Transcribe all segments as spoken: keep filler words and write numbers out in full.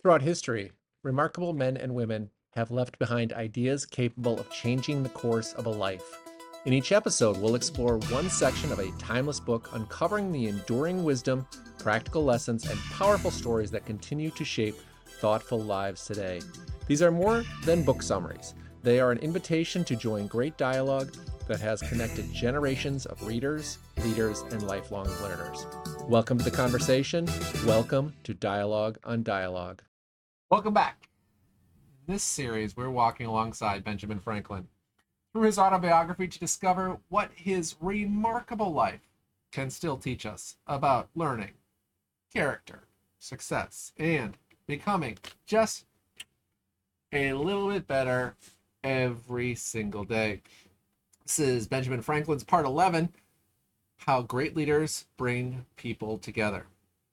Throughout history, remarkable men and women have left behind ideas capable of changing the course of a life. In each episode, we'll explore one section of a timeless book, uncovering the enduring wisdom, practical lessons, and powerful stories that continue to shape thoughtful lives today. These are more than book summaries. They are an invitation to join great dialogue that has connected generations of readers, leaders, and lifelong learners. Welcome to the conversation. Welcome to Dialogue on Dialogue. Welcome back. In this series, we're walking alongside Benjamin Franklin through his autobiography to discover what his remarkable life can still teach us about learning, character, success, and becoming just a little bit better every single day. This is Benjamin Franklin's part eleven, How Great Leaders Bring People Together.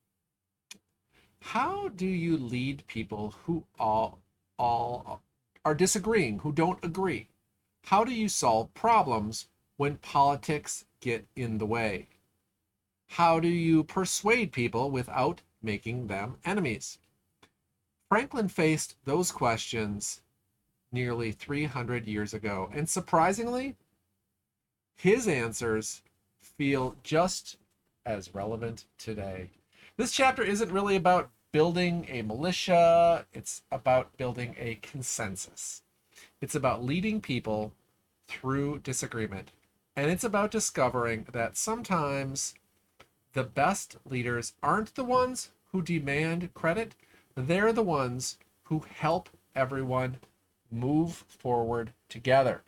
How do you lead people who all, all are disagreeing, who don't agree? How do you solve problems when politics get in the way? How do you persuade people without making them enemies? Franklin faced those questions nearly three hundred years ago, and surprisingly, his answers feel just as relevant today. This chapter isn't really about building a militia, it's about building a consensus. It's about leading people through disagreement, and it's about discovering that sometimes the best leaders aren't the ones who demand credit, they're the ones who help everyone move forward together.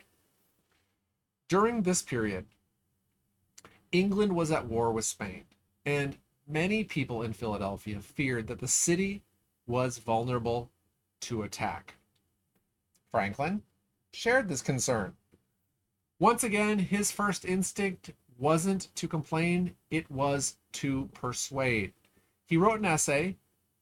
During this period, England was at war with Spain, and many people in Philadelphia feared that the city was vulnerable to attack. Franklin shared this concern. Once again, his first instinct wasn't to complain, it was to persuade. He wrote an essay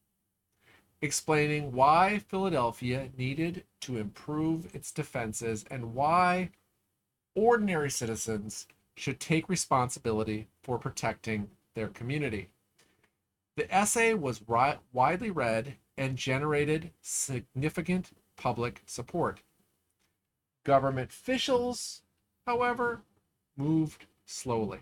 explaining why Philadelphia needed to improve its defenses and why ordinary citizens should take responsibility for protecting their community. The essay was ri- widely read and generated significant public support. Government officials, however, moved slowly.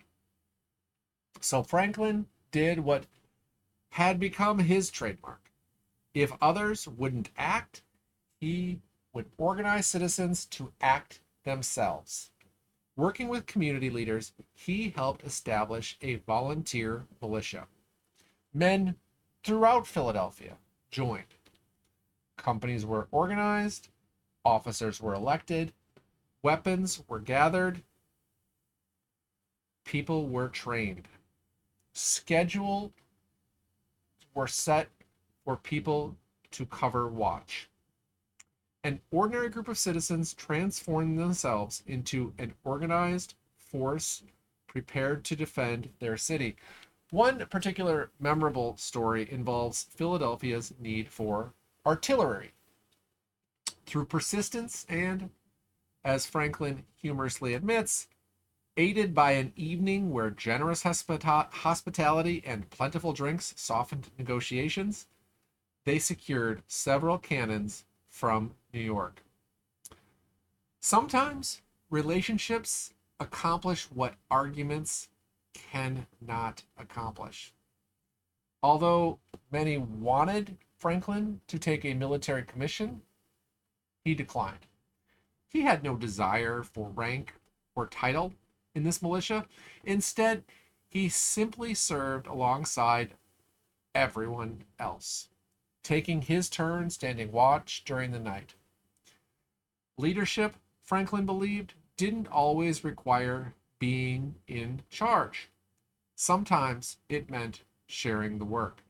So Franklin did what had become his trademark. If others wouldn't act, he would organize citizens to act themselves. Working with community leaders, he helped establish a volunteer militia. Men throughout Philadelphia joined. Companies were organized, officers were elected, weapons were gathered, people were trained. Schedules were set for people to cover watch. An ordinary group of citizens transformed themselves into an organized force prepared to defend their city. One particular memorable story involves Philadelphia's need for artillery. Through persistence and, as Franklin humorously admits, aided by an evening where generous hospita- hospitality and plentiful drinks softened negotiations, they secured several cannons from New York. Sometimes relationships accomplish what arguments cannot accomplish. Although many wanted Franklin to take a military commission, he declined. He had no desire for rank or title in this militia. Instead, he simply served alongside everyone else, taking his turn standing watch during the night. Leadership, Franklin believed, didn't always require being in charge. Sometimes it meant sharing the work.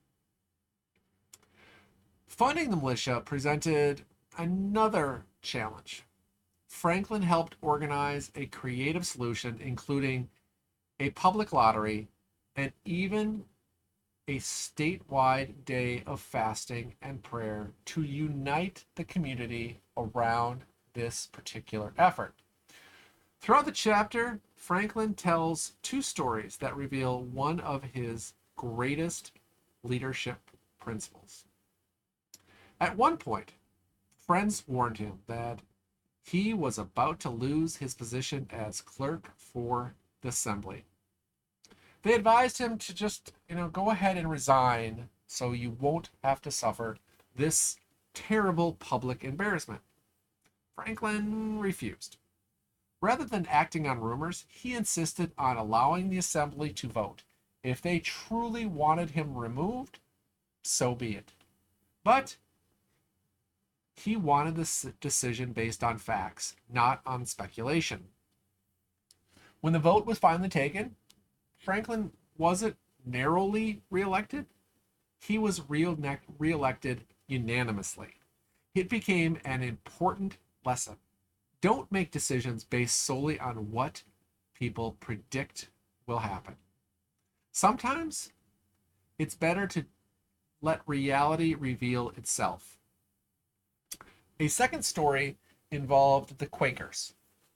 Funding the militia presented another challenge. Franklin helped organize a creative solution, including a public lottery and even a statewide day of fasting and prayer to unite the community around this particular effort. Throughout the chapter, Franklin tells two stories that reveal one of his greatest leadership principles. At one point, friends warned him that he was about to lose his position as clerk for the assembly. They advised him to just, you know, go ahead and resign so you won't have to suffer this terrible public embarrassment. Franklin refused. Rather than acting on rumors, he insisted on allowing the assembly to vote. If they truly wanted him removed, so be it. But he wanted this decision based on facts, not on speculation. When the vote was finally taken, Franklin wasn't narrowly reelected. He was reelected unanimously. It became an important lesson. Don't make decisions based solely on what people predict will happen. Sometimes it's better to let reality reveal itself. A second story involved the Quakers.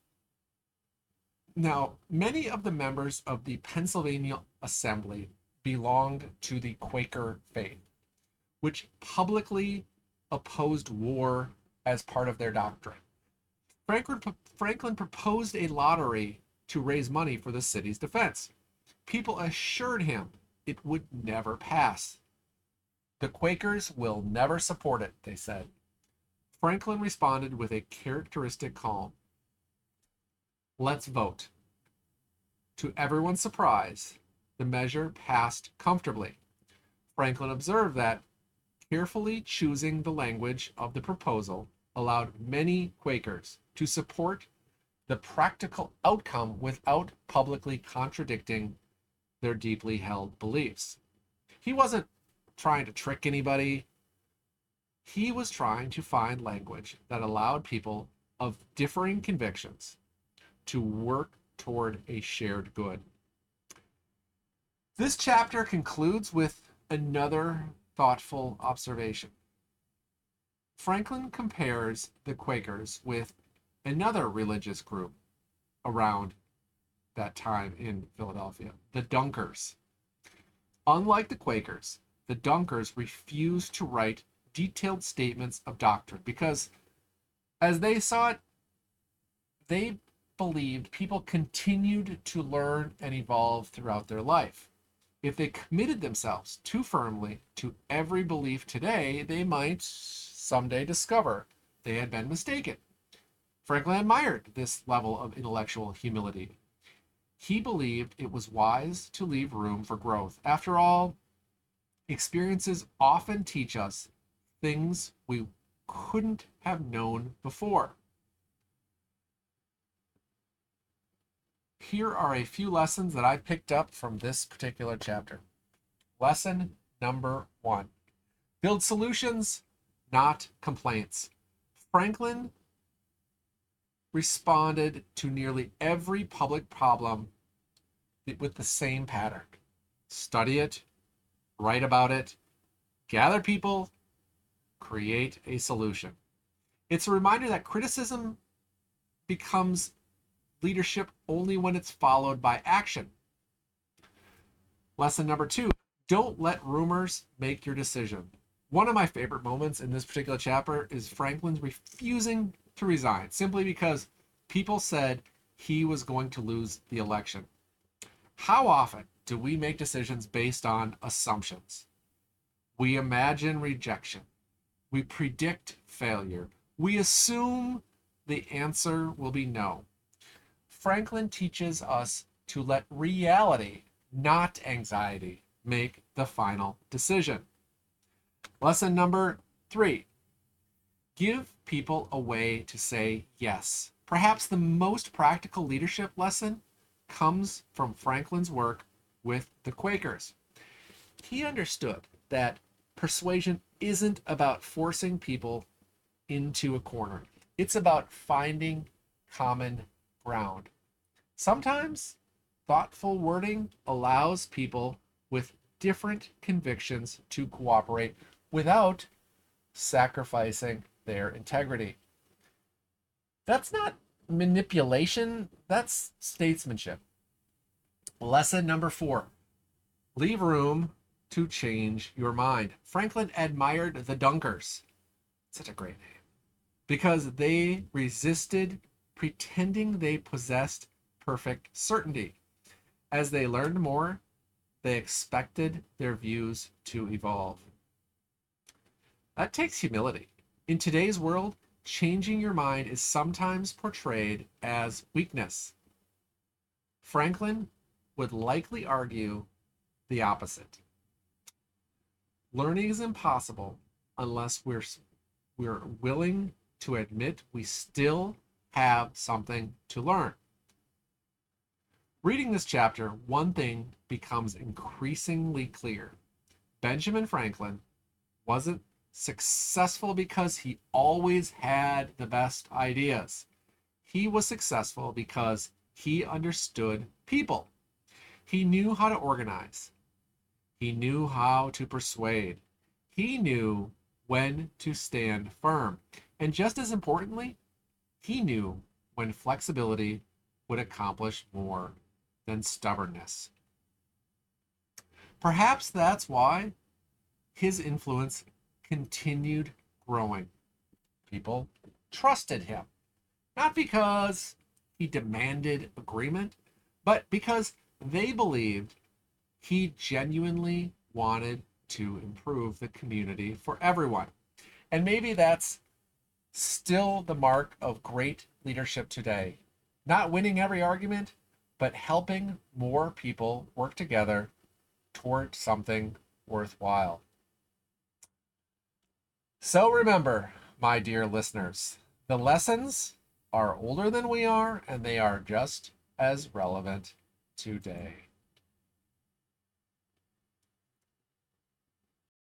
Now, many of the members of the Pennsylvania Assembly belonged to the Quaker faith, which publicly opposed war as part of their doctrine. Franklin, Franklin proposed a lottery to raise money for the city's defense. People assured him it would never pass. The Quakers will never support it, they said. Franklin responded with a characteristic calm. Let's vote. To everyone's surprise, the measure passed comfortably. Franklin observed that carefully choosing the language of the proposal allowed many Quakers to support the practical outcome without publicly contradicting their deeply held beliefs. He wasn't trying to trick anybody. He was trying to find language that allowed people of differing convictions to work toward a shared good. This chapter concludes with another thoughtful observation. Franklin compares the Quakers with another religious group around that time in Philadelphia, the Dunkers. Unlike the Quakers, the Dunkers refused to write detailed statements of doctrine because, as they saw it, they believed people continued to learn and evolve throughout their life. If they committed themselves too firmly to every belief today, they might someday discover they had been mistaken. Franklin admired this level of intellectual humility. He believed it was wise to leave room for growth. After all, experiences often teach us things we couldn't have known before. Here are a few lessons that I picked up from this particular chapter. Lesson number one: build solutions, not complaints. Franklin responded to nearly every public problem with the same pattern. Study it, write about it, gather people, create a solution. It's a reminder that criticism becomes leadership only when it's followed by action. Lesson number two: don't let rumors make your decision. One of my favorite moments in this particular chapter is Franklin's refusing to resign simply because people said he was going to lose the election. How often do we make decisions based on assumptions? We imagine rejection. We predict failure. We assume the answer will be no. Franklin teaches us to let reality, not anxiety, make the final decision. Lesson number three: give people a way to say yes. Perhaps the most practical leadership lesson comes from Franklin's work with the Quakers. He understood that persuasion isn't about forcing people into a corner. It's about finding common ground. Sometimes thoughtful wording allows people with different convictions to cooperate without sacrificing their integrity. That's not manipulation, that's statesmanship. Lesson number four: leave room to change your mind. Franklin admired the Dunkers. Such a great name. Because they resisted pretending they possessed perfect certainty. As they learned more, they expected their views to evolve. That takes humility. In today's world, changing your mind is sometimes portrayed as weakness. Franklin would likely argue the opposite. Learning is impossible unless we're we're willing to admit we still have something to learn. Reading this chapter, one thing becomes increasingly clear. Benjamin Franklin wasn't successful because he always had the best ideas. He was successful because he understood people. He knew how to organize. He knew how to persuade. He knew when to stand firm. And just as importantly, he knew when flexibility would accomplish more than stubbornness. Perhaps that's why his influence continued growing. People trusted him, not because he demanded agreement, but because they believed he genuinely wanted to improve the community for everyone. And maybe that's still the mark of great leadership today. Not winning every argument, but helping more people work together toward something worthwhile. So remember, my dear listeners, the lessons are older than we are, and they are just as relevant today.